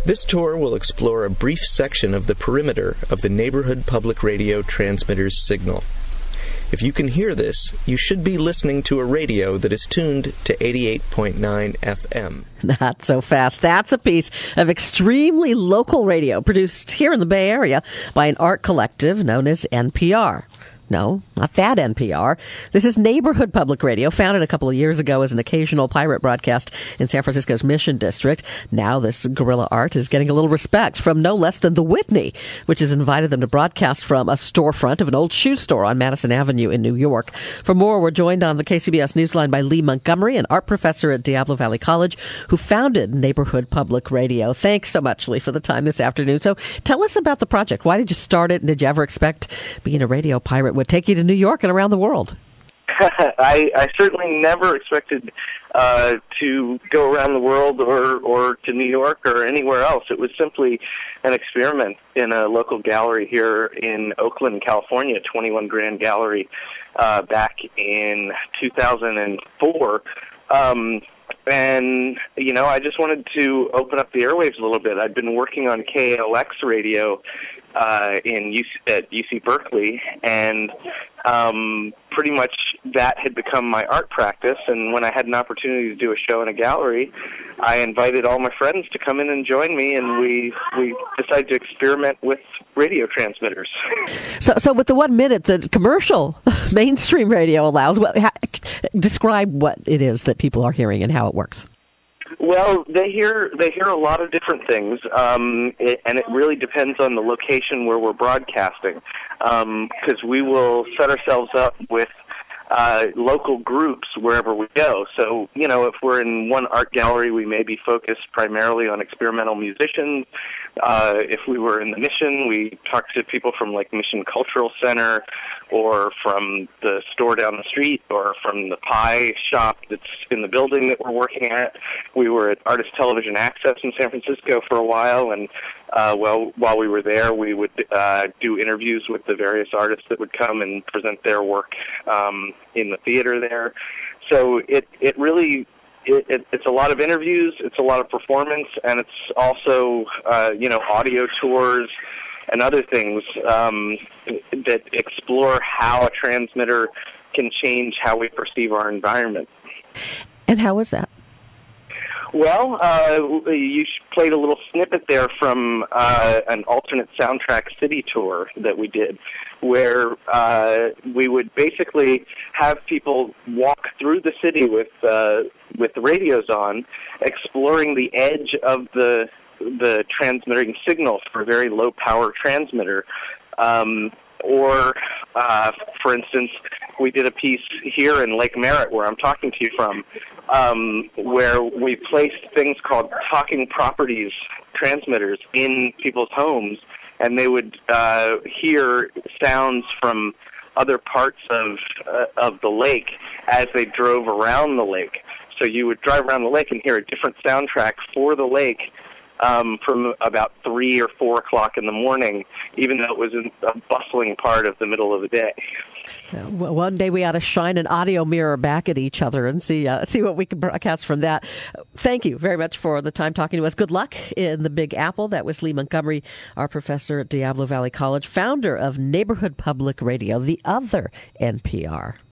This tour will explore a brief section of the perimeter of the neighborhood public radio transmitter's signal. If you can hear this, you should be listening to a radio that is tuned to 88.9 FM. Not so fast. That's a piece of extremely local radio produced here in the Bay Area by an art collective known as NPR. No, not that NPR. This is Neighborhood Public Radio, founded a couple of years ago as an occasional pirate broadcast in San Francisco's Mission District. Now this guerrilla art is getting a little respect from no less than the Whitney, which has invited them to broadcast from a storefront of an old shoe store on Madison Avenue in New York. For more, we're joined on the KCBS Newsline by Lee Montgomery, an art professor at Diablo Valley College, who founded Neighborhood Public Radio. Thanks so much, Lee, for the time this afternoon. So tell us about the project. Why did you start it, and did you ever expect being a radio pirate would take you to New York and around the world? I certainly never expected to go around the world or to New York or anywhere else. It was simply an experiment in a local gallery here in Oakland, California, 21 Grand Gallery, back in 2004. And, I just wanted to open up the airwaves a little bit. I'd been working on KALX radio at UC Berkeley, and pretty much that had become my art practice. And when I had an opportunity to do a show in a gallery, I invited all my friends to come in and join me, and we decided to experiment with radio transmitters. So with the 1 minute that commercial mainstream radio allows, describe what it is that people are hearing and how it works. Well, they hear a lot of different things, and it really depends on the location where we're broadcasting, because we will set ourselves up with local groups wherever we go. So, if we're in one art gallery, we may be focused primarily on experimental musicians. If we were in the Mission, we talk to people from Mission Cultural Center, or from the store down the street, or from the pie shop that's in the building that we're working at. We were at Artist Television Access in San Francisco for a while, and while we were there, we would do interviews with the various artists that would come and present their work in the theater there. So it really... It's a lot of interviews, it's a lot of performance, and it's also, audio tours and other things that explore how a transmitter can change how we perceive our environment. And how is that? Well, you played a little snippet there from an alternate soundtrack city tour that we did, where we would basically have people walk through the city with the radios on, exploring the edge of the transmitting signal for a very low power transmitter. Or, for instance, we did a piece here in Lake Merritt, where I'm talking to you from, where we placed things called talking properties transmitters in people's homes, and they would hear sounds from other parts of the lake as they drove around the lake. So you would drive around the lake and hear a different soundtrack for the lake from about 3 or 4 o'clock in the morning, even though it was in a bustling part of the middle of the day. Well, one day we ought to shine an audio mirror back at each other and see what we can broadcast from that. Thank you very much for the time talking to us. Good luck in the Big Apple. That was Lee Montgomery, our professor at Diablo Valley College, founder of Neighborhood Public Radio, the other NPR.